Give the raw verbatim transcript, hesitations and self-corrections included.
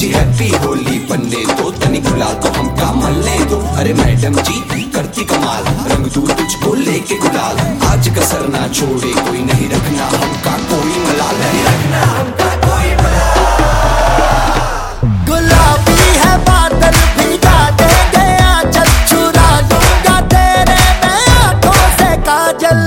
जी happy Holi पन्ने दो, तनी गुलाल तो हमका मलने दो। अरे मैडम जी करती कमाल, रंग दूर तुझको लेके गुलाल। आज कसर ना छोड़े कोई, नहीं रखना हमका कोई मलाल, नहीं रखना हमका कोई मलाल। गुलाबी है बादल भिगा देंगे आंचल, चुरा लूंगा तेरे मैं आंखों से काजल।